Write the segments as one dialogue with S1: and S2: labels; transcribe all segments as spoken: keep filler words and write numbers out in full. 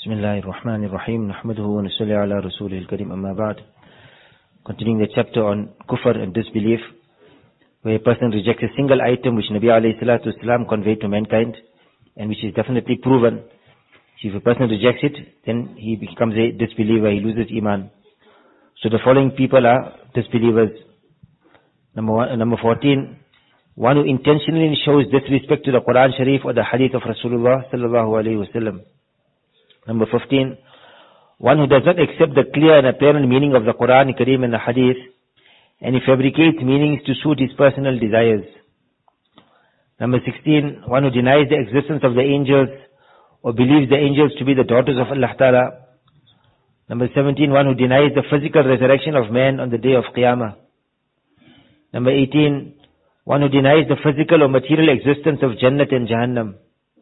S1: Bismillahir Rahmanir Rahim. Nahmaduhu wa nusalli ala Rasulihil Karim. Amma ba'd. Continuing the chapter on kufr and disbelief, where a person rejects a single item which Nabi alayhi salatu wasalam conveyed to mankind, and which is definitely proven. If a person rejects it, then he becomes a disbeliever, he loses iman. So the following people are disbelievers. Number one, number fourteen, one who intentionally shows disrespect to the Quran Sharif or the Hadith of Rasulullah sallallahu alayhi wasallam. Number fifteen, one who does not accept the clear and apparent meaning of the Quran Kareem and the Hadith, and he fabricates meanings to suit his personal desires. Number sixteen, one who denies the existence of the angels or believes the angels to be the daughters of Allah Ta'ala. Number seventeen, one who denies the physical resurrection of man on the day of Qiyamah. Number eighteen, one who denies the physical or material existence of Jannat and Jahannam.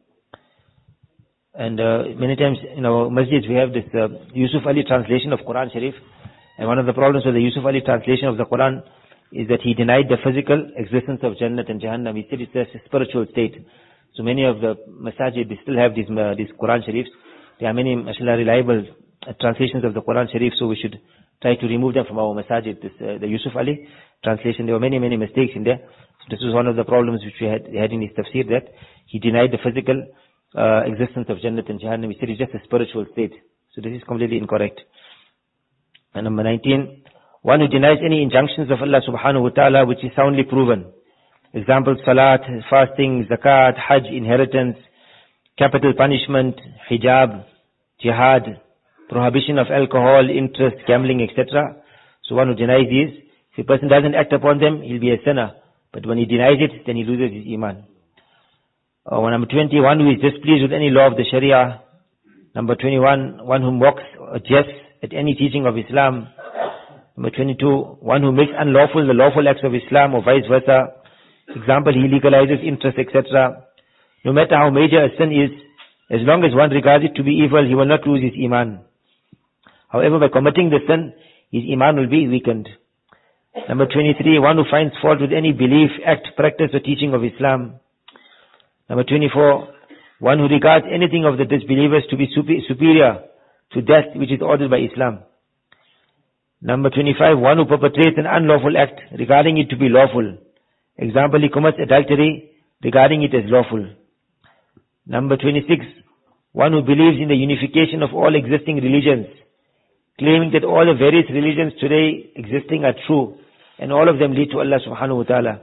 S1: And uh, many times in our masjids we have this uh, Yusuf Ali translation of Quran Sharif. And one of the problems with the Yusuf Ali translation of the Quran is that he denied the physical existence of Jannat and Jahannam. He said it's a spiritual state. So many of the masajid, they still have these, uh, these Quran Sharifs. There are many, mashallah, reliable uh, translations of the Quran Sharif, so we should try to remove them from our masajid. This, uh, the Yusuf Ali translation, there were many, many mistakes in there. So this was one of the problems which we had, had in his tafsir, that he denied the physical uh, existence of Jannat and Jahannam. He said it's just a spiritual state. So this is completely incorrect. And number nineteen, one who denies any injunctions of Allah subhanahu wa ta'ala which is soundly proven. Example, salat, fasting, zakat, hajj, inheritance, capital punishment, hijab, jihad, prohibition of alcohol, interest, gambling, et cetera. So one who denies these, if a person doesn't act upon them, he'll be a sinner. But when he denies it, then he loses his iman. Uh, number twenty, one who is displeased with any law of the Sharia. Number twenty-one, one who mocks or jests at any teaching of Islam. Number twenty-two, one who makes unlawful the lawful acts of Islam or vice versa. Example, he legalizes interest, et cetera. No matter how major a sin is, as long as one regards it to be evil, he will not lose his iman. However, by committing the sin, his iman will be weakened. Number twenty-three, one who finds fault with any belief, act, practice or teaching of Islam. Number twenty-four, one who regards anything of the disbelievers to be superior to that which is ordered by Islam. Number twenty-five, one who perpetrates an unlawful act regarding it to be lawful. Example, he commits adultery regarding it as lawful. Number twenty-six, one who believes in the unification of all existing religions, claiming that all the various religions today existing are true, and all of them lead to Allah subhanahu wa ta'ala.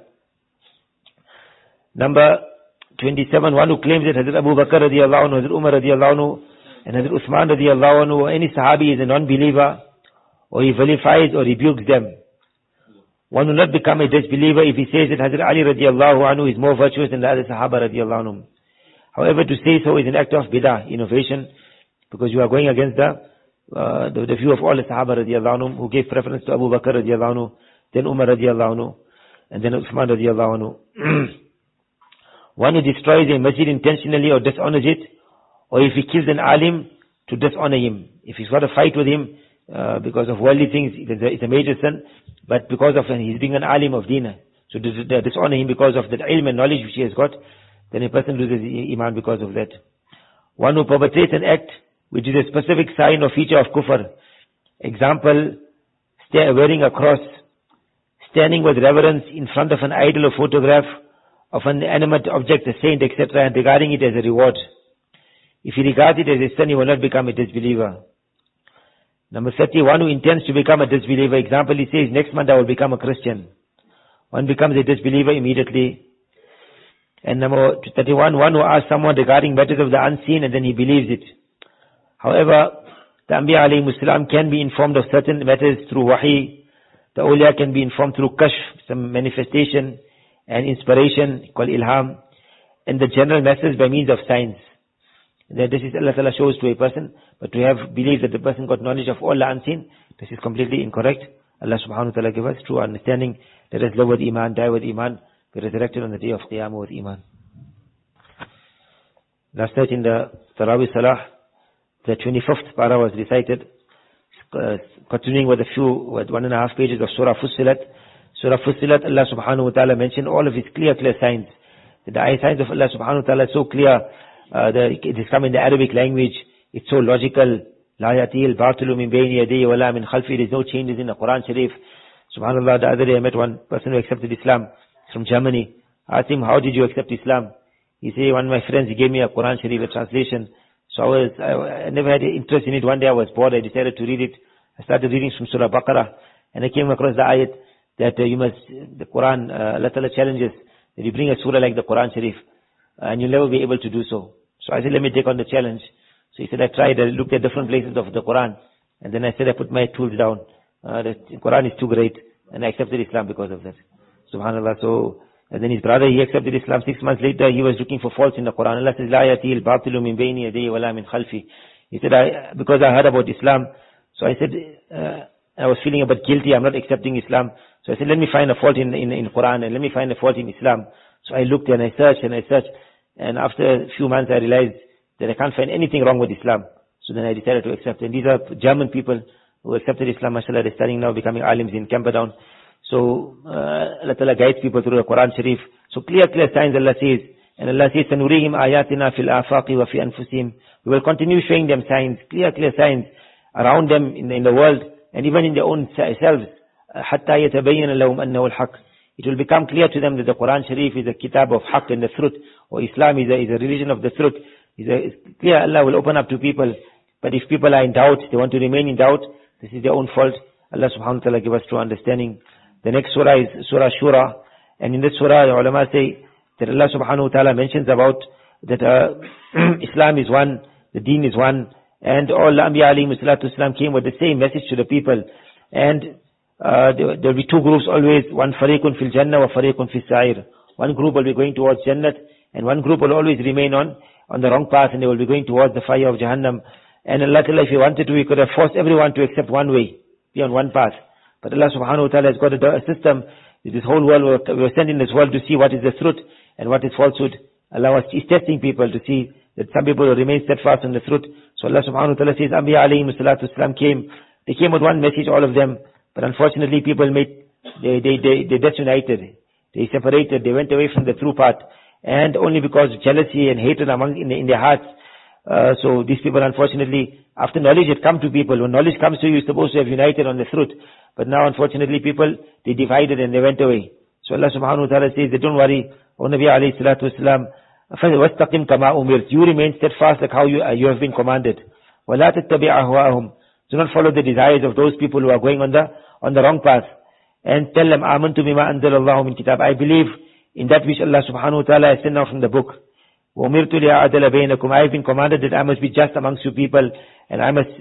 S1: Number twenty-seven, one who claims that Hazrat Abu Bakr radiallahu anhu, Hazrat Umar radiallahu anhu, and Hazrat Uthman radiallahu anhu, or any Sahabi is a non-believer, or he vilifies or rebukes them. One will not become a disbeliever if he says that Hazrat Ali radiallahu anhu is more virtuous than the other Sahaba radiallahu anhu. However, to say so is an act of bid'ah, innovation, because you are going against the, uh, the, the view of all the Sahaba radiallahu anhu, who gave preference to Abu Bakr radiallahu anhu, then Umar radiallahu anhu, and then Uthman radiallahu anhu. One who destroys a masjid intentionally or dishonors it, or if he kills an alim, to dishonor him. If he's got a fight with him, uh, because of worldly things, it's a, it's a major sin, but because of his being an alim of deen, so to dishonor him because of the ilm and knowledge which he has got, then a person loses iman because of that. One who perpetrates an act which is a specific sign or feature of kufr. Example, wearing a cross, standing with reverence in front of an idol or photograph of an animate object, a saint, et cetera, and regarding it as a reward. If he regards it as a sin, he will not become a disbeliever. Number thirty, one who intends to become a disbeliever. Example, he says, next month I will become a Christian. One becomes a disbeliever immediately. And number thirty-one, one who asks someone regarding matters of the unseen and then he believes it. However, the Anbiya alayhi salam can be informed of certain matters through wahi. The awliya can be informed through kashf, some manifestation and inspiration called ilham. And the general message by means of signs. That this is Allah Ta'ala shows to a person, but to have believed that the person got knowledge of all the unseen, this is completely incorrect. Allah subhanahu wa ta'ala give us true understanding. Let us live with iman, die with iman, be resurrected on the day of Qiyamah with iman. Last night in the Tarawih Salah, the twenty-fifth para was recited, uh, continuing with a few, with one and a half pages of Surah Fussilat. Surah Fussilat, Allah subhanahu wa ta'ala mentioned all of its clear, clear signs. The signs of Allah subhanahu wa ta'ala are so clear. Uh, the, it is come in the Arabic language, It's so logical. La yatil batilu min bayni yadayhi wala min khalfi. There's no changes in the Quran Sharif. Subhanallah, the other day I met one person who accepted Islam from Germany. I asked him, how did you accept Islam? He said, one of my friends, he gave me a Quran Sharif, a translation. So I was, I, I never had interest in it. One day I was bored. I decided to read it. I started reading from Surah Baqarah. And I came across the ayat that uh, you must, the Quran, uh, Allah Ta'ala challenges that you bring a surah like the Quran Sharif. Uh, and you'll never be able to do so. So I said, let me take on the challenge. So he said, I tried, I looked at different places of the Quran. And then I said, I put my tools down. Uh, the Quran is too great. And I accepted Islam because of that. Subhanallah. So, and then his brother, he accepted Islam. Six months later, he was looking for faults in the Quran. Allah says, La yatil batilu min bayni yadayhi wala min khalfi. He said, I, because I heard about Islam, so I said, uh, I was feeling a bit guilty. I'm not accepting Islam. So I said, let me find a fault in, in, in Quran and let me find a fault in Islam. So I looked and I searched and I searched. And after a few months, I realized that I can't find anything wrong with Islam. So then I decided to accept. And these are German people who accepted Islam. MashaAllah, they're studying now, becoming alims in Camperdown. So uh, Allah Ta'ala guides people through the Quran Sharif. So clear, clear signs Allah says. And Allah says, سَنُرِيهِمْ آيَاتِنَا فِي الْآفَاقِ وَفِي أَنفُسِهِمْ. We will continue showing them signs, clear, clear signs around them in the, in the world and even in their own selves. حَتَّى يَتَبَيَّنَ لَهُمْ أَنَّهُ الْحَقِّ. It will become clear to them that the Quran Sharif is a kitab of haqq and the truth, or Islam is a, is a religion of the truth. Is a, it's clear Allah will open up to people. But if people are in doubt, they want to remain in doubt, this is their own fault. Allah subhanahu wa ta'ala give us true understanding. The next surah is Surah Shura. And in this surah, the ulama say that Allah subhanahu wa ta'ala mentions about that uh, Islam is one, the deen is one, and all Anbiya alayhi salatu wasalam came with the same message to the people. And uh, there will be two groups always, one fariqun fil jannah wa fariqun fil sa'ir. One group will be going towards Jannat, and one group will always remain on, on the wrong path, and they will be going towards the fire of Jahannam. And Allah Ta'ala, if He wanted to, He could have forced everyone to accept one way, be on one path. But Allah subhanahu wa ta'ala has got a, a system. This whole world, we were sent in this world to see what is the truth and what is falsehood. Allah was, is testing people to see that some people will remain steadfast in the truth. So Allah subhanahu wa ta'ala says, Anbiya alayhi salatu wasalam came. They came with one message, all of them. But unfortunately, people made, they, they, they, they disunited. They separated. They went away from the true path. And only because of jealousy and hatred among, in, in their hearts. Uh, so these people, unfortunately, after knowledge had come to people, when knowledge comes to you, you're supposed to have united on the truth. But now, unfortunately, people, they divided and they went away. So Allah subhanahu wa ta'ala says that don't worry, O Nabi alayhi salatu wasalam, وَاسْتَقِمْ كَمَا أُمِرْتَ. You remain steadfast like how you, uh, you have been commanded. وَلَا تَتَّبِعْ أَهْوَاءَهُمْ. Do not follow the desires of those people who are going on the, on the wrong path. And tell them, آمَنْتُ بِمَا أَنزَلَ اللَّهُ مِنْ كِتَابٍ. I believe in that which Allah subhanahu wa ta'ala has sent out from the book. وَأُمِرْتُ لِأَعْدَلَ بَيْنَكُمْ. I have been commanded that I must be just amongst you people, and I must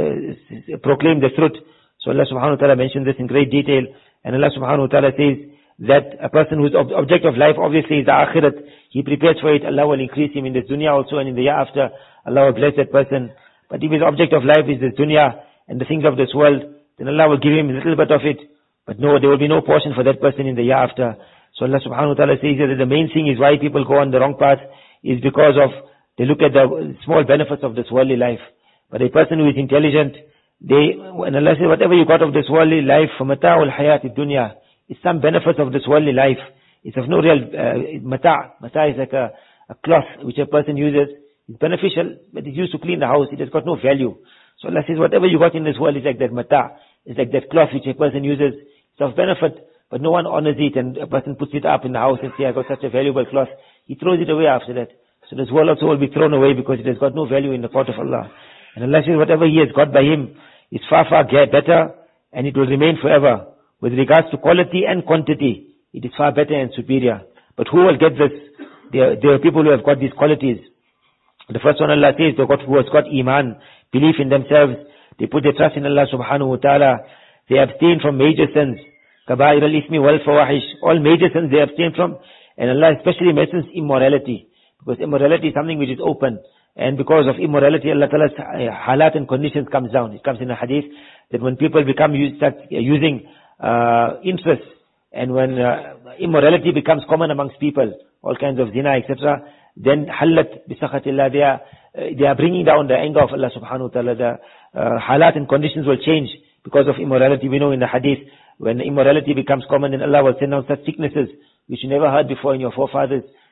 S1: uh, proclaim the truth. So Allah subhanahu wa ta'ala mentions this in great detail. And Allah subhanahu wa ta'ala says that a person whose ob- object of life obviously is the akhirat, he prepares for it, Allah will increase him in this dunya also and in the year after. Allah will bless that person. But if his object of life is this dunya and the things of this world, then Allah will give him a little bit of it. But no, there will be no portion for that person in the year after. So Allah subhanahu wa ta'ala says that the main thing is why people go on the wrong path is because of, they look at the small benefits of this worldly life. But a person who is intelligent, they, when Allah says whatever you got of this worldly life, فَمَتَاعُ الْحَيَاةِ الدُّنْيَا, it's some benefits of this worldly life. It's of no real, uh, mata'. Mata' is like a, a cloth which a person uses. It's beneficial, but it's used to clean the house. It has got no value. So Allah says whatever you got in this world is like that mata'. It's like that cloth which a person uses. It's of benefit, but no one honors it, and a person puts it up in the house and say, I got such a valuable cloth. He throws it away after that. So this world also will be thrown away because it has got no value in the court of Allah. And Allah says whatever He has got by Him is far, far better, and it will remain forever. With regards to quality and quantity, it is far better and superior. But who will get this? There, there are people who have got these qualities. The first one Allah says, got, who has got iman, belief in themselves. They put their trust in Allah subhanahu wa ta'ala. They abstain from major sins. Kabair al-ismi wal-fawahish. All major sins they abstain from. And Allah especially mentions immorality. Because immorality is something which is open. And because of immorality, Allah Ta'ala's halat and conditions comes down. It comes in a hadith that when people become use, start using uh, interest, and when uh, immorality becomes common amongst people, all kinds of zina, et cetera, then halat bisakhatillah, they are, uh, they are bringing down the anger of Allah subhanahu wa ta'ala. The uh, halat and conditions will change because of immorality. We know in the hadith, when immorality becomes common, then Allah will send down such sicknesses which you never heard before in your forefathers.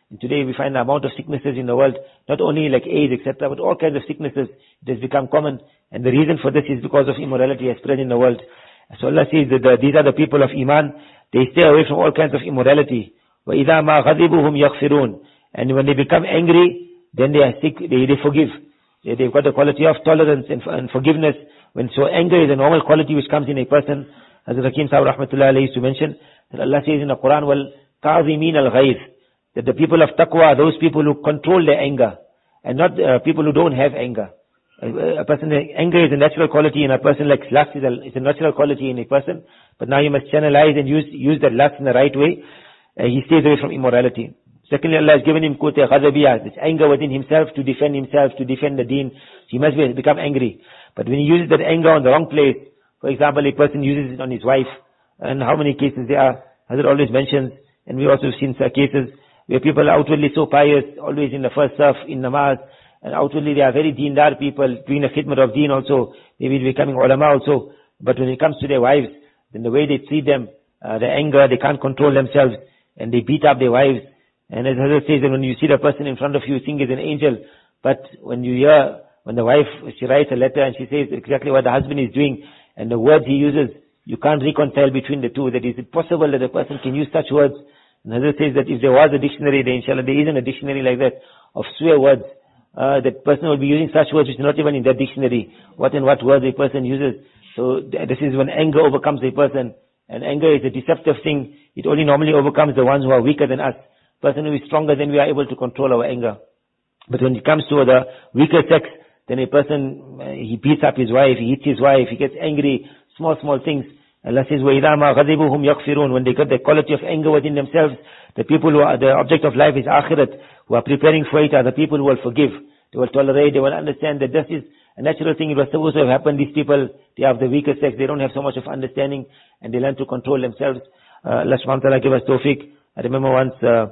S1: And today we find the amount of sicknesses in the world, not only like AIDS, et cetera, but all kinds of sicknesses. It has become common. And the reason for this is because of immorality has spread in the world. So Allah says that the, these are the people of Iman. They stay away from all kinds of immorality. وَإِذَا مَا غَضِبُهُمْ يَغْفِرُونَ. And when they become angry, then they are sick, they, they forgive. They, they've got the quality of tolerance and, and forgiveness. When so anger is a normal quality which comes in a person, as Hakim Sahib Rahmatullah alayhi used to mention, that Allah says in the Quran, well, كَاظِمِينَ الْغَيْظِ, that the people of taqwa are those people who control their anger, and not uh, people who don't have anger. A, a person, anger is a natural quality in a person, like lust is a, is a natural quality in a person, but now you must channelize and use, use that lust in the right way. Uh, he stays away from immorality. Secondly, Allah has given him qut ghadabiyah, this anger within himself to defend himself, to defend the deen. He must be, become angry. But when he uses that anger on the wrong place, for example, a person uses it on his wife, and how many cases there are, as it always mentions, and we also have seen some cases where people are outwardly so pious, always in the first saf, in namaz, and outwardly they are very deendar people, doing the khidmat of deen also, maybe becoming ulama also, but when it comes to their wives, then the way they treat them, uh, the anger, they can't control themselves, and they beat up their wives. And as Hazrat says, that when you see the person in front of you, you think is an angel, but when you hear, when the wife, she writes a letter and she says exactly what the husband is doing, and the words he uses, you can't reconcile between the two. That is it possible that a person can use such words? And Hazrat says that if there was a dictionary, then inshallah there isn't a dictionary like that of swear words. Uh, that person will be using such words which are not even in that dictionary. What and what words a person uses. So this is when anger overcomes a person. And anger is a deceptive thing. It only normally overcomes the ones who are weaker than us. Person who is stronger than we are able to control our anger. But when it comes to the weaker sex, then a person, uh, he beats up his wife, he hits his wife, he gets angry, small, small things. Allah says, وَإِذَا مَا غَضِبُهُمْ يَغْفِرُونَ. When they got the quality of anger within themselves, the people who are, the object of life is akhirat, who are preparing for it are the people who will forgive. They will tolerate, they will understand that this is a natural thing. It was supposed to have happened. These people, they have the weaker sex, they don't have so much of understanding, and they learn to control themselves. Uh, Allah subhanahu wa ta'ala give us tawfiq. I remember once, uh,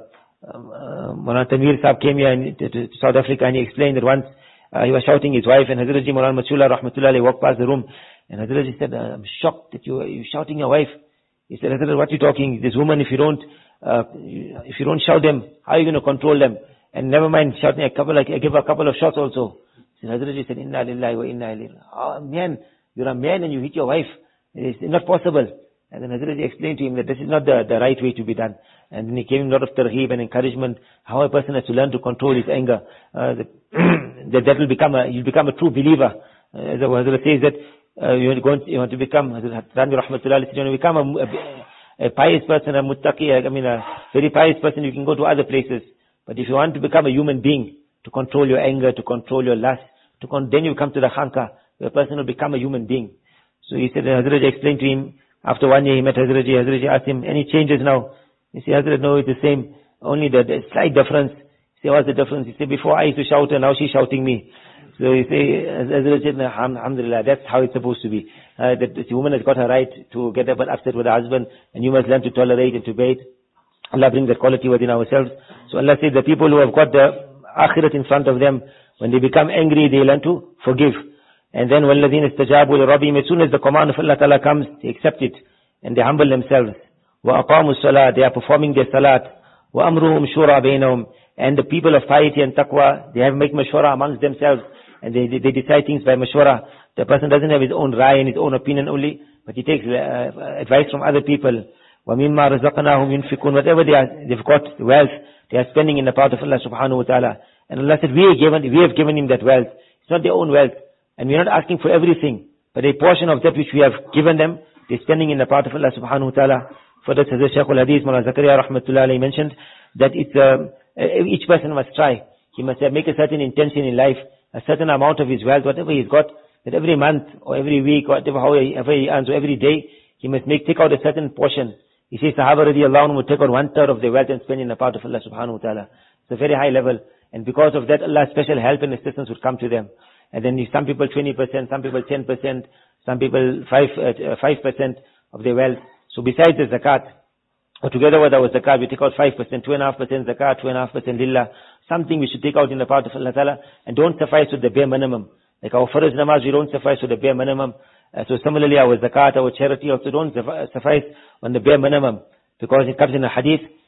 S1: uh, Maulana Tanveer Sahib came here in, to, to South Africa, and he explained that once, uh, he was shouting his wife, and Hazrat Ji Maulana Machullah Rahmatullah alayhi walked past the room, and Hazrat Ji said, I'm shocked that you, you're shouting your wife. He said, Hazrat, what are you talking? This woman, if you don't, uh, if you don't shout them, how are you going to control them? And never mind shouting a couple, like, I give a couple of shots also. So Hazrat Ji said, Inna lillahi wa inna ilayhi. Oh man, you're a man and you hit your wife. It's not possible. And then Hazrat Ji explained to him that this is not the, the right way to be done. And then he gave him a lot of targheeb and encouragement, how a person has to learn to control his anger. Uh, that, that, that will become a, you'll become a true believer. Uh, as Hazrat says that, uh, you, want to go and, you want to become, Hazrat Ranvi Rahmatullah, you want to become a, a, a pious person, a muttaqi, I mean a very pious person, you can go to other places. But if you want to become a human being, to control your anger, to control your lust, to con- then you come to the khanqa, where a person will become a human being. So he said, Hazrat Ji explained to him, after one year he met Hazrat Ji, Hazrat Ji asked him, any changes now? He said, Hazrat, no, it's the same, only the, the slight difference. He said, what's the difference? He said, before I used to shout her, now she's shouting me. So he said, Hazrat said, alhamdulillah, that's how it's supposed to be. Uh, that the woman has got her right to get up and upset with her husband, and you must learn to tolerate and to bear it. Allah brings that quality within ourselves. So Allah said the people who have got the akhirat in front of them, when they become angry, they learn to forgive. And then وَالَّذِينَ اسْتَجَابُوا لِرَبِّهِمْ, as soon as the command of Allah Ta'ala comes, they accept it. And they humble themselves. وَأَقَامُوا الصَّلَاةِ, they are performing their salat. وَأَمْرُهُمْ شُورَى بَيْنَهُمْ, and the people of piety and taqwa, they have make mashwara amongst themselves. And they, they, they decide things by mashwara. The person doesn't have his own rai and his own opinion only, but he takes uh, advice from other people. وَمِمَّا رَزَقْنَاهُمْ يُنْفِقُونَ, whatever they are, they've got wealth, they are spending in the path of Allah subhanahu wa ta'ala. And Allah said, we have given, we have given him that wealth. It's not their own wealth. And we're not asking for everything, but a portion of that which we have given them, they're spending in the path of Allah subhanahu wa ta'ala. For that, as the Shaykh al-Hadith, Mawlana Zakaria rahmatullah alayhi mentioned, that it's, uh, each person must try. He must uh, make a certain intention in life, a certain amount of his wealth, whatever he's got, that every month or every week, whatever, however he earns, or every day, he must make, take out a certain portion. He says, Sahaba radiallahu anhu would take out one third of their wealth and spend in the path of Allah subhanahu wa ta'ala. It's a very high level. And because of that, Allah's special help and assistance would come to them. And then some people twenty percent, some people ten percent, some people five, uh, five percent of their wealth. So besides the zakat, or together with our zakat, we take out five percent, two point five percent zakat, two point five percent lillah. Something we should take out in the path of Allah ta'ala, and don't suffice with the bare minimum. Like our farz namaz, we don't suffice with the bare minimum. Uh, so similarly, our zakat, our charity also don't suffice on the bare minimum. Because it comes in a hadith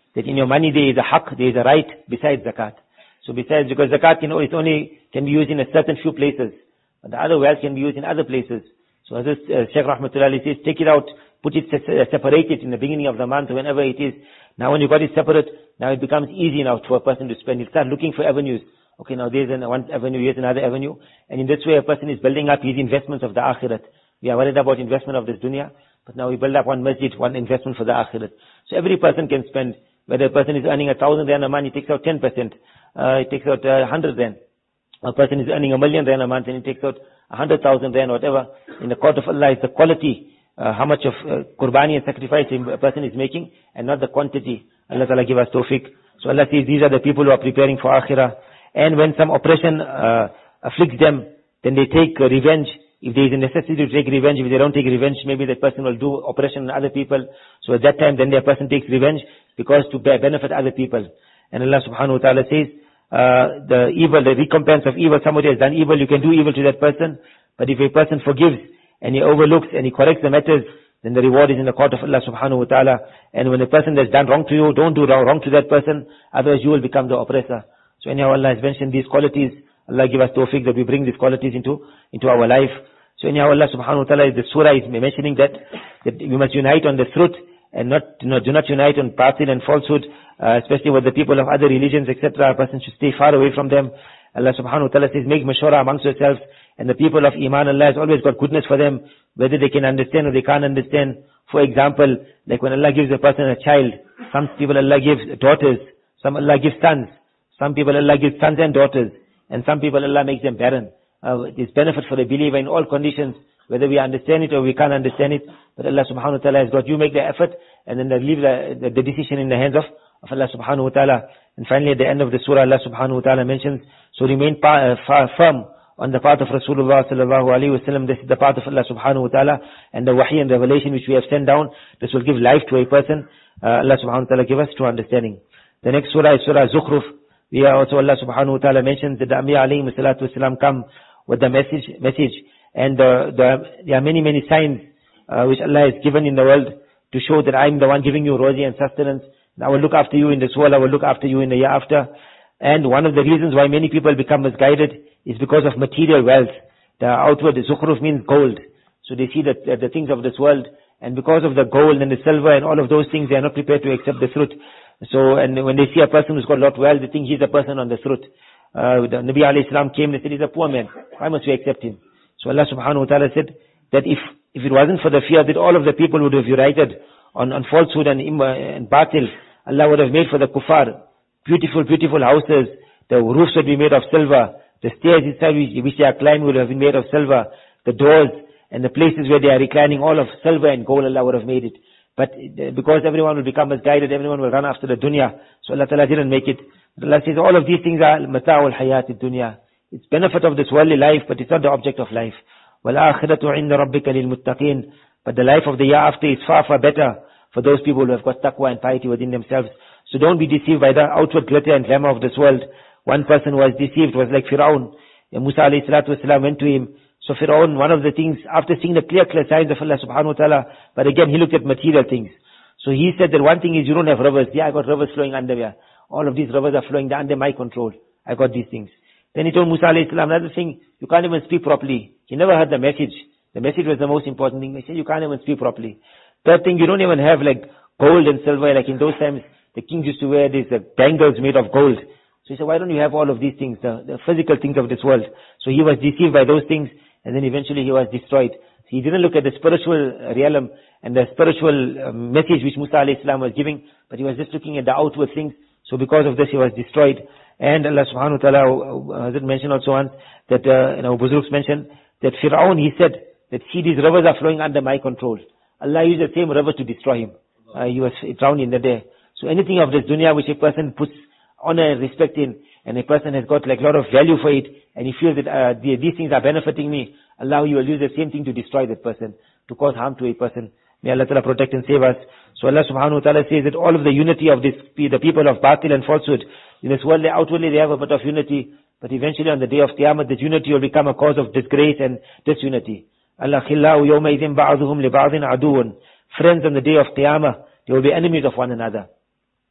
S1: that in your money there is a haqq, there is a right besides zakat. So besides, because zakat can, it only can be used in a certain few places. But the other wealth can be used in other places. So as this, uh, Shaykh Rahmatullah says, take it out, put it, uh, separate it in the beginning of the month, whenever it is. Now when you got it separate, now it becomes easy now for a person to spend. You start looking for avenues. Okay, now there's an, one avenue, here's another avenue. And in this way a person is building up his investments of the akhirat. We are worried about investment of this dunya, but now we build up one masjid, one investment for the akhirat. So every person can spend, whether a person is earning a thousand rand a month, he takes out ten percent. Uh, he takes out a uh, hundred rand. A person is earning a million rand a month and he takes out a hundred thousand rand, whatever. In the court of Allah is the quality, uh, how much of uh, qurbani and sacrifice a person is making, and not the quantity. Allah Ta'ala give us tawfiq. So Allah says these are the people who are preparing for akhirah. And when some oppression uh, afflicts them, then they take uh, revenge. If there is a necessity to take revenge, if they don't take revenge, maybe that person will do oppression on other people. So at that time, then that person takes revenge because to benefit other people. And Allah subhanahu wa ta'ala says, uh, the evil, the recompense of evil, somebody has done evil, you can do evil to that person. But if a person forgives and he overlooks and he corrects the matters, then the reward is in the court of Allah subhanahu wa ta'ala. And when a person has done wrong to you, don't do wrong to that person, otherwise you will become the oppressor. So anyhow, Allah has mentioned these qualities. Allah give us tawfiq that we bring these qualities into, into our life. So anyhow, Allah subhanahu wa ta'ala, the surah is mentioning that, that we must unite on the truth and not, you know, do not unite on batil and falsehood, uh, especially with the people of other religions, et cetera. A person should stay far away from them. Allah subhanahu wa ta'ala says, make mashwara amongst yourselves. And the people of Iman, Allah has always got goodness for them, whether they can understand or they can't understand. For example, like when Allah gives a person a child, some people Allah gives daughters, some Allah gives sons, some people Allah gives sons and daughters, and some people Allah makes them barren. Uh, there's benefit for the believer in all conditions, whether we understand it or we can't understand it. But Allah subhanahu wa ta'ala has got, you make the effort, and then they leave the, the, the decision in the hands of, of Allah subhanahu wa ta'ala. And finally at the end of the surah, Allah subhanahu wa ta'ala mentions, so remain pa, uh, far, firm on the path of Rasulullah sallallahu alayhi wa sallam. This is the path of Allah subhanahu wa ta'ala, and the wahi and revelation which we have sent down, this will give life to a person. Uh, Allah subhanahu wa ta'ala give us true understanding. The next surah is Surah Zukhruf. We are also, Allah subhanahu wa ta'ala mentions that the Anbiya alayhi salatu wasalam come with the message, message, and uh, the, there are many, many signs uh, which Allah has given in the world to show that I am the one giving you rosy and sustenance. And I will look after you in this world, I will look after you in the year after. And one of the reasons why many people become misguided is because of material wealth. The outward, the zukhruf means gold. So they see that the, the things of this world, and because of the gold and the silver and all of those things, they are not prepared to accept the truth. So, and when they see a person who's got a lot of wealth, they think he's a person on the truth. Uh, the Nabi alayhi salam came, they said he's a poor man. Why must we accept him? So Allah subhanahu wa ta'ala said that if, if it wasn't for the fear that all of the people would have united on, on falsehood and, and batil, Allah would have made for the kuffar beautiful, beautiful houses. The roofs would be made of silver. The stairs itself which they are climbing would have been made of silver. The doors and the places where they are reclining, all of silver and gold, Allah would have made it. But because everyone will become misguided, everyone will run after the dunya. So Allah Ta'ala didn't make it. But Allah says all of these things are mata'ul hayat dunya. It's benefit of this worldly life, but it's not the object of life. وَالْآخِرَةُ عِنْدَ رَبِّكَ لِلْمُتَّقِينَ. But the life of the year after is far, far better for those people who have got taqwa and piety within themselves. So don't be deceived by the outward glitter and glamour of this world. One person who was deceived was like Fir'aun. Musa alayhi salatu wasalam went to him. So Fir'aun, one of the things, after seeing the clear, clear signs of Allah subhanahu wa ta'ala, but again he looked at material things. So he said that one thing is you don't have rivers. Yeah, I got rivers flowing under here. All of these rivers are flowing under my control. I got these things. Then he told Musa alayhi salam another thing, you can't even speak properly. He never heard the message. The message was the most important thing. He said you can't even speak properly. Third thing, you don't even have like gold and silver, like in those times the kings used to wear these uh, bangles made of gold. So he said, why don't you have all of these things, the, the physical things of this world? So he was deceived by those things, and then eventually he was destroyed. So he didn't look at the spiritual realm and the spiritual uh, message which Musa alayhi salam was giving, but he was just looking at the outward things. So because of this he was destroyed. And Allah subhanahu wa ta'ala uh, has mentioned also once that, uh, you know, Buzruks mentioned that Fir'aun, he said that see these rivers are flowing under my control. Allah used the same river to destroy him. Uh, he was drowned in the day. So anything of this dunya which a person puts honor and respect in, and a person has got like a lot of value for it, and he feels that uh, the, these things are benefiting me, Allah will use the same thing to destroy that person, to cause harm to a person. May Allah Ta'ala protect and save us. So Allah subhanahu wa ta'ala says that all of the unity of this, the people of batil and falsehood, in this world, they outwardly they have a bit of unity, but eventually on the day of Qiyamah, that unity will become a cause of disgrace and disunity. Allah khillahu yawma idhin ba'aduhum li ba'adhin aduun. Friends on the day of Qiyamah, they will be enemies of one another.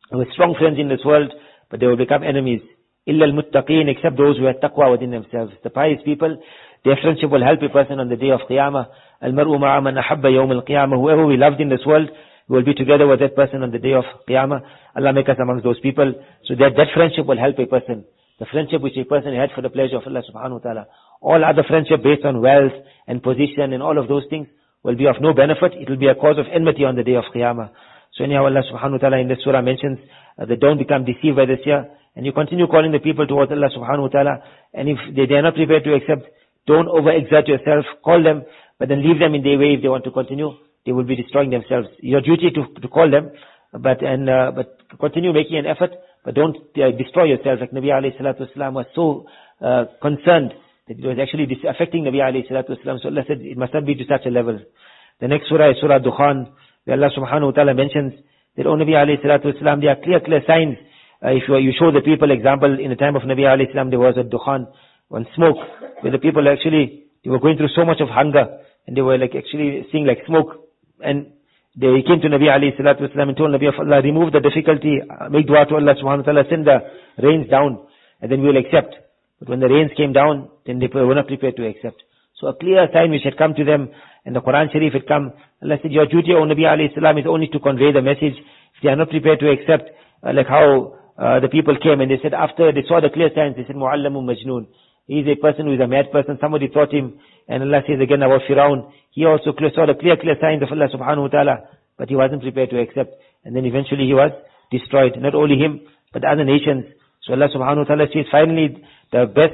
S1: They were strong friends in this world, but they will become enemies. Illa al-muttaqeen, except those who have taqwa within themselves. The pious people, their friendship will help a person on the day of Qiyamah. Al-mar'u ma'a man ahabba yawm al-Qiyamah. Whoever we loved in this world, we will be together with that person on the day of Qiyamah. Allah make us amongst those people. So that, that friendship will help a person. The friendship which a person had for the pleasure of Allah subhanahu wa ta'ala. All other friendship based on wealth and position and all of those things will be of no benefit. It will be a cause of enmity on the day of Qiyamah. So anyhow, Allah subhanahu wa ta'ala in this surah mentions uh, that don't become deceived by this year. And you continue calling the people towards Allah subhanahu wa ta'ala. And if they, they are not prepared to accept, don't overexert yourself. Call them, but then leave them in their way if they want to continue. They will be destroying themselves. Your duty to, to call them, but and uh, but continue making an effort, but don't uh, destroy yourself. Like Nabi alayhi salatu wasalam was so uh, concerned that it was actually dis- affecting Nabi alayhi salatu wasalam. So Allah said it must not be to such a level. The next surah is Surah Dukhan, where Allah subhanahu wa ta'ala mentions that, O Nabi alayhi salatu wasalam, there are clear, clear signs. Uh, if you, you show the people, example, in the time of Nabi alayhi salam, there was a Dukhan, one smoke, where the people actually, they were going through so much of hunger, and they were like actually seeing like smoke, and they came to Nabi alayhi salatu wasalam and told Nabi of Allah, remove the difficulty, uh, make dua to Allah subhanahu wa ta'ala, send the rains down, and then we will accept. But when the rains came down, then they were not prepared to accept. So a clear sign which had come to them, and the Quran Sharif had come. Allah said, your duty, O Nabi alayhi salam, is only to convey the message. If they are not prepared to accept, uh, like how uh, the people came and they said, after they saw the clear signs, they said, Mu'allamun Majnoon. He is a person who is a mad person. Somebody taught him. And Allah says again about Firaun. He also clear, saw the clear, clear signs of Allah subhanahu wa ta'ala, but he wasn't prepared to accept. And then eventually he was destroyed. Not only him, but other nations. So Allah subhanahu wa ta'ala says, finally, the best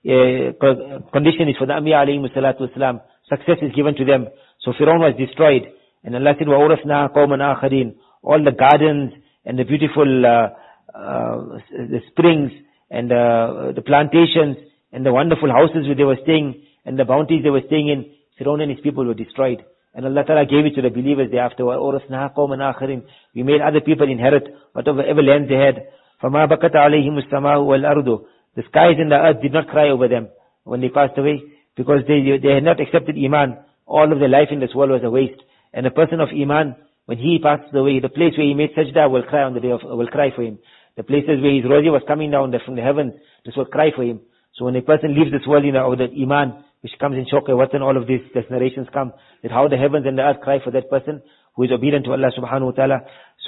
S1: uh, condition is for the Anbiya alayhi salatu wasalam. Success is given to them. So Firaun was destroyed. And Allah said, وَأُورَثْنَا قَوْمًا آخَرِينَ. All the gardens and the beautiful uh, uh, the springs and uh, the plantations and the wonderful houses where they were staying and the bounties they were staying in, Firaun and his people were destroyed. And Allah Ta'ala gave it to the believers thereafter. وَأُورَثْنَا قَوْمًا آخَرِينَ. We made other people inherit whatever ever lands they had. فَمَا بَكَتَ عَلَيْهِمُ السَّمَاءُ وَالْأَرْضُ. The skies and the earth did not cry over them when they passed away, because they they had not accepted Iman. All of their life in this world was a waste. And a person of Iman, when he passes away, the place where he made sajda will cry on the day of, will cry for him. The places where his rosy was coming down from the heavens, this will cry for him. So when a person leaves this world, you know, the Iman, which comes in shock, what and all of these, these narrations come, that how the heavens and the earth cry for that person who is obedient to Allah subhanahu wa ta'ala.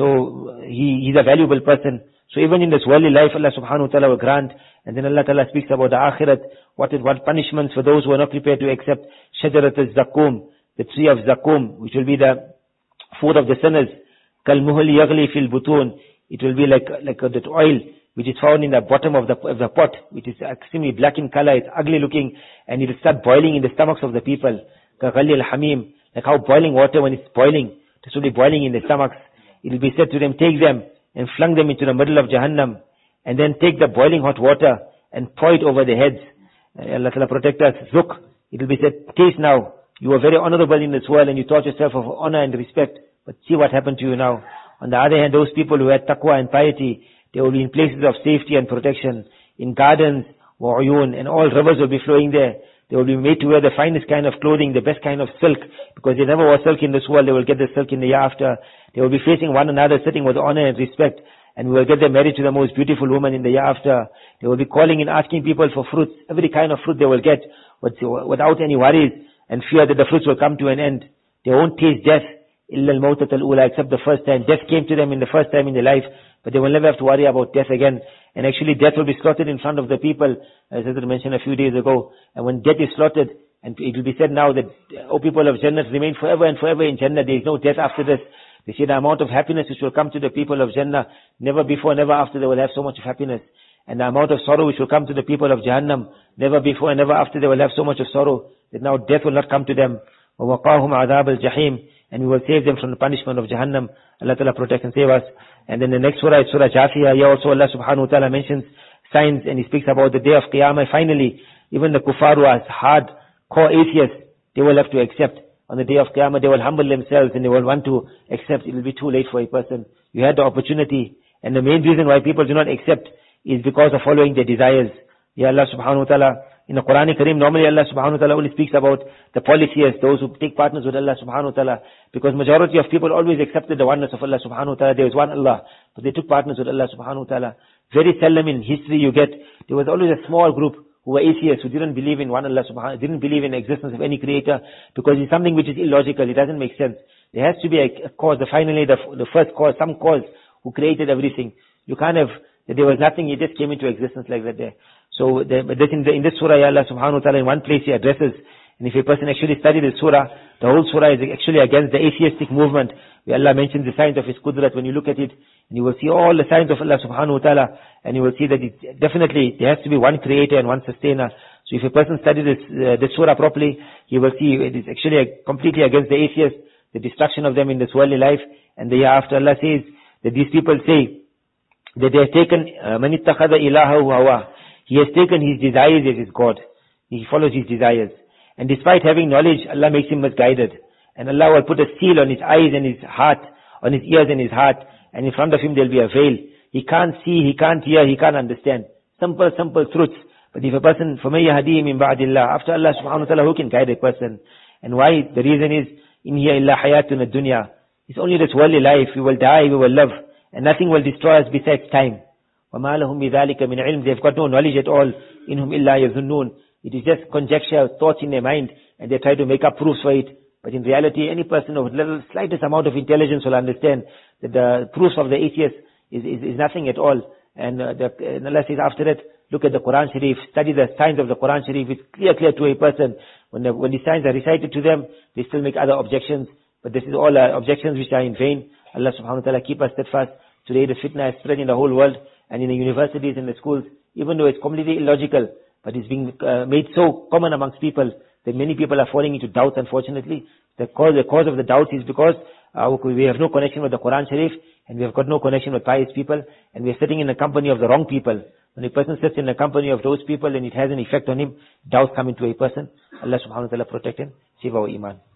S1: So he, he's a valuable person. So even in this worldly life, Allah subhanahu wa ta'ala will grant. And then Allah ta'ala speaks about the akhirat, what is, what punishments for those who are not prepared to accept. Shajarat al-Zakum, the tree of Zakum, which will be the food of the sinners. Kal-muhul yaghli fil butun. It will be like, like uh, that oil, which is found in the bottom of the, of the pot, which is extremely black in color, it's ugly looking, and it will start boiling in the stomachs of the people. Ka-ghali al-hamim, like how boiling water, when it's boiling, this will be boiling in the stomachs. It will be said to them, take them, and flung them into the middle of Jahannam, and then take the boiling hot water and pour it over their heads. Allah Ta'ala protect us. Zuk, it will be said, taste now. You were very honorable in this world and you thought yourself of honor and respect, but see what happened to you now. On the other hand, those people who had taqwa and piety, they will be in places of safety and protection, in gardens, wa'uyun, and all rivers will be flowing there. They will be made to wear the finest kind of clothing, the best kind of silk, because they never wore silk in this world. They will get the silk in the year after. They will be facing one another, sitting with honor and respect, and we will get them married to the most beautiful woman in the year after. They will be calling and asking people for fruits, every kind of fruit they will get, without any worries and fear that the fruits will come to an end. They won't taste death, illa al-mawtat al-ula, except the first time. Death came to them in the first time in their life, but they will never have to worry about death again. And actually death will be slaughtered in front of the people, as I mentioned a few days ago. And when death is slaughtered, and it will be said now that, O people of Jannah, remain forever and forever in Jannah. There is no death after this. They see the amount of happiness which will come to the people of Jannah. Never before, never after they will have so much of happiness. And the amount of sorrow which will come to the people of Jahannam. Never before and never after they will have so much of sorrow that now death will not come to them. وَوَقَاهُمْ عَذَابَ الْجَحِيمِ. And we will save them from the punishment of Jahannam. Allah Ta'ala protect and save us. And then the next surah is Surah Jafiyah. Here also Allah Subhanahu wa Ta'ala mentions signs and He speaks about the day of Qiyamah. Finally, even the kuffar who are hard core atheists, they will have to accept. On the day of Qiyamah, they will humble themselves and they will want to accept. It will be too late for a person. You had the opportunity. And the main reason why people do not accept is because of following their desires. Ya Allah Subhanahu wa Ta'ala in the Quran Kareem, normally Allah subhanahu wa ta'ala only speaks about the polytheists, those who take partners with Allah subhanahu wa ta'ala, because majority of people always accepted the oneness of Allah subhanahu wa ta'ala. There is one Allah, but they took partners with Allah subhanahu wa ta'ala. Very seldom in history you get, there was always a small group who were atheists, who didn't believe in one Allah subhanahu, didn't believe in the existence of any creator, because it's something which is illogical, it doesn't make sense. There has to be a, a cause, the finally the, the first cause, some cause who created everything. You can't have, that there was nothing, it just came into existence like that there. So the, but this in, the, in this surah, Allah subhanahu wa ta'ala in one place he addresses, and if a person actually studies the surah, the whole surah is actually against the atheistic movement, where Allah mentions the signs of His qudrat. When you look at it, and you will see all the signs of Allah subhanahu wa ta'ala, and you will see that it definitely, there has to be one creator and one sustainer. So if a person studies this, uh, this surah properly, he will see it is actually a, completely against the atheists, the destruction of them in this worldly life, and the hereafter. Allah says that these people say that they have taken, man ittakhadha ilahahu hawa. He has taken his desires as his God. He follows his desires. And despite having knowledge, Allah makes him misguided. And Allah will put a seal on his eyes and his heart, on his ears and his heart, and in front of him there will be a veil. He can't see, he can't hear, he can't understand. Simple, simple truths. But if a person, فَمَن يَهْدِيهِ مِن بَعْدِ اللَّهِ, after Allah subhanahu wa ta'ala, who can guide a person? And why? The reason is, in here illa hayatun ad-dunya. It's only this worldly life. We will die, we will live, and nothing will destroy us besides time. وَمَا لَهُمْ بِذَلِكَ مِنْ عِلْمٍ. They've got no knowledge at all. إِنْهُمْ إِلَّا يَظُنُّونَ. It is just conjecture, thoughts in their mind, and they try to make up proofs for it. But in reality, any person of little, slightest amount of intelligence will understand that the proofs of the atheist is, is, is nothing at all. And, uh, the, and Allah says after that, look at the Quran Sharif, study the signs of the Quran Sharif. It's clear, clear to a person. When the, when the signs are recited to them, they still make other objections. But this is all uh, objections which are in vain. Allah subhanahu wa ta'ala keep us steadfast. Today the fitna is spread in the whole world, and in the universities and the schools, even though it's completely illogical, but it's being uh, made so common amongst people that many people are falling into doubt, unfortunately. The cause, the cause of the doubt is because uh, we have no connection with the Quran Sharif, and we have got no connection with pious people, and we are sitting in the company of the wrong people. When a person sits in the company of those people and it has an effect on him, doubts come into a person. Allah subhanahu wa ta'ala protect him. Save our iman.